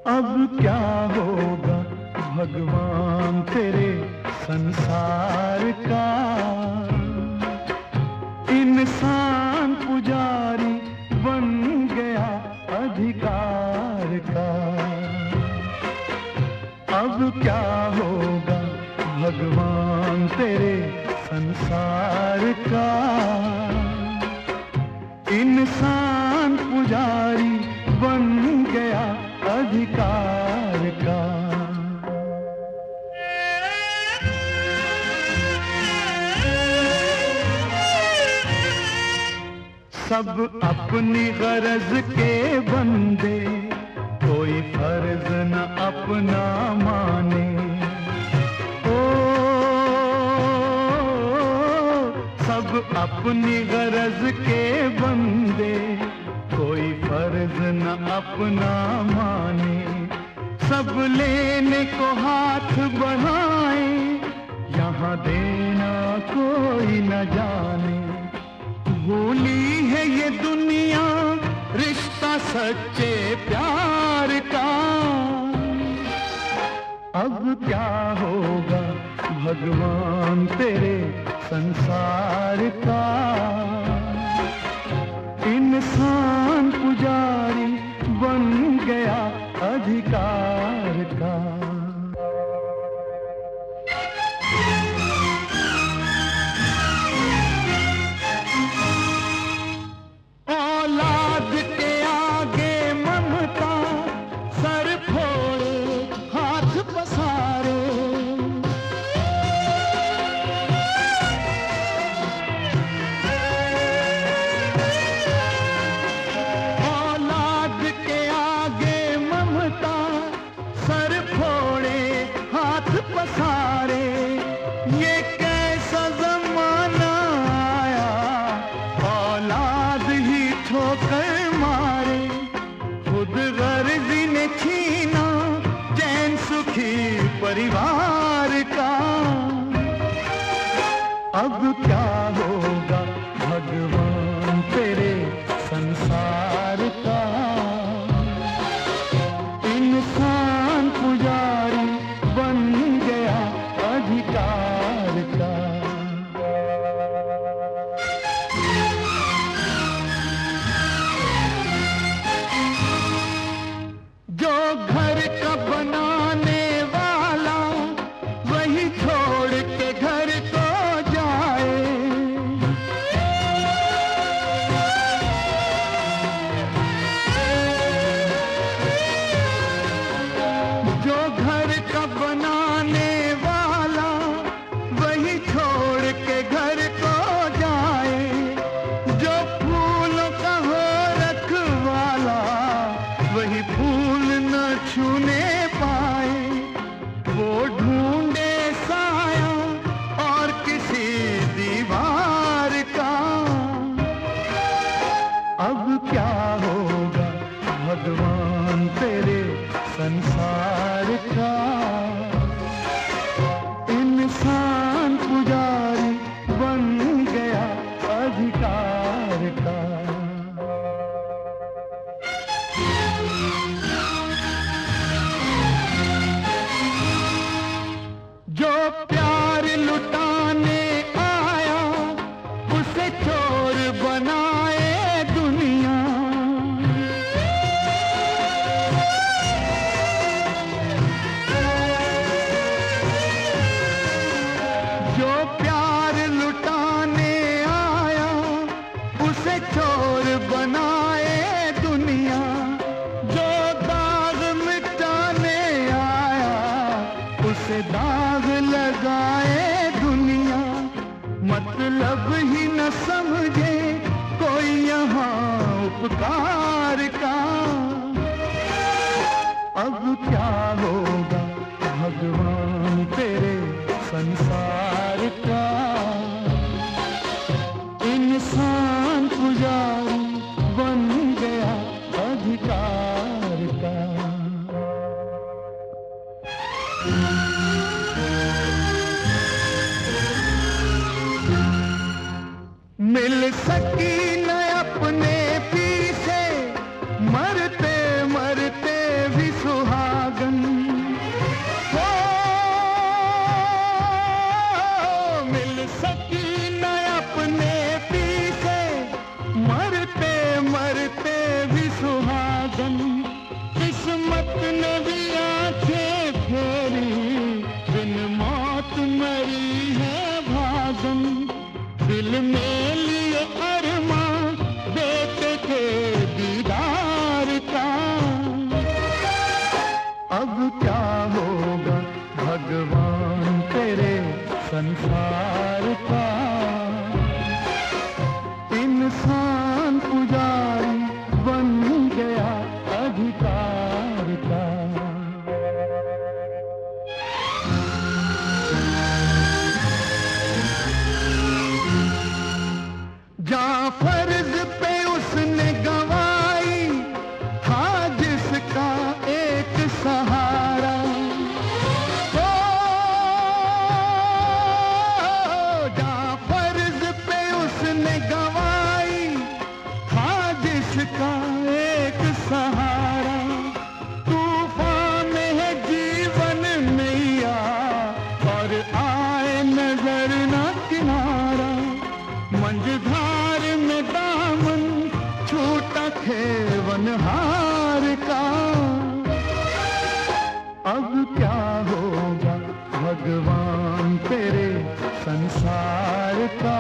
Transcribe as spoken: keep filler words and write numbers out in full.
अब क्या होगा भगवान तेरे संसार का, इंसान पुजारी बन गया अधिकार का। अब क्या होगा भगवान तेरे संसार का, इंसान पुजारी बन गया अधिकार का। सब अपनी गरज के बंदे, कोई फर्ज न अपना माने। ओ सब अपनी गरज के बंदे, कोई फर्ज न अपना माने। सब लेने को हाथ बढ़ाए, यहाँ देना कोई न जाने। भूली है ये दुनिया रिश्ता सच्चे प्यार का। अब क्या होगा भगवान तेरे संसार का, इंसान पुजारी बन गया अधिकार का। औलाद के आगे ममता, सर फोड़े हाथ पसारे। औलाद के आगे ममता, सर फोड़े हाथ पसारे। ये कैसा जमाना आया, औलाद ही ठोकर मारे। खुद गर्जी ने छीना चैन सुखी परिवार का। अब क्या होगा भगवान तेरे संसार का, इंसान पुजारी बन गया अधिकार का। जो घर का बनाने वाला, वही छोड़ के घर को जाए। जो घर का बनाने वाला, वही छोड़ के घर को जाए। जो फूलों का हो रखवाला, वही फूल न छूने पाए। वो ढूंढे साया और किसी दीवार का। अब क्या होगा भगवान तेरे संसार का, इंसान पुजारी बन गया अधिकार का। जो प्यार लुटाने आया, उसे चोर बनाए दुनिया। जो प्यार लुटाने आया, उसे चोर बनाए दुनिया। जो दाग मिटाने आया, उसे दाग लगाए दुनिया। मतलब ही न समझे कोई यहाँ उपकार का। अब क्या होगा भगवान तेरे संसार का, इंसान पुजारी बन गया अधिकार का। मिल सकी न अपने पीछे, मरते मरते भी सुहा धार में दामन छूटा खेवनहार का। अब क्या होगा भगवान तेरे संसार का।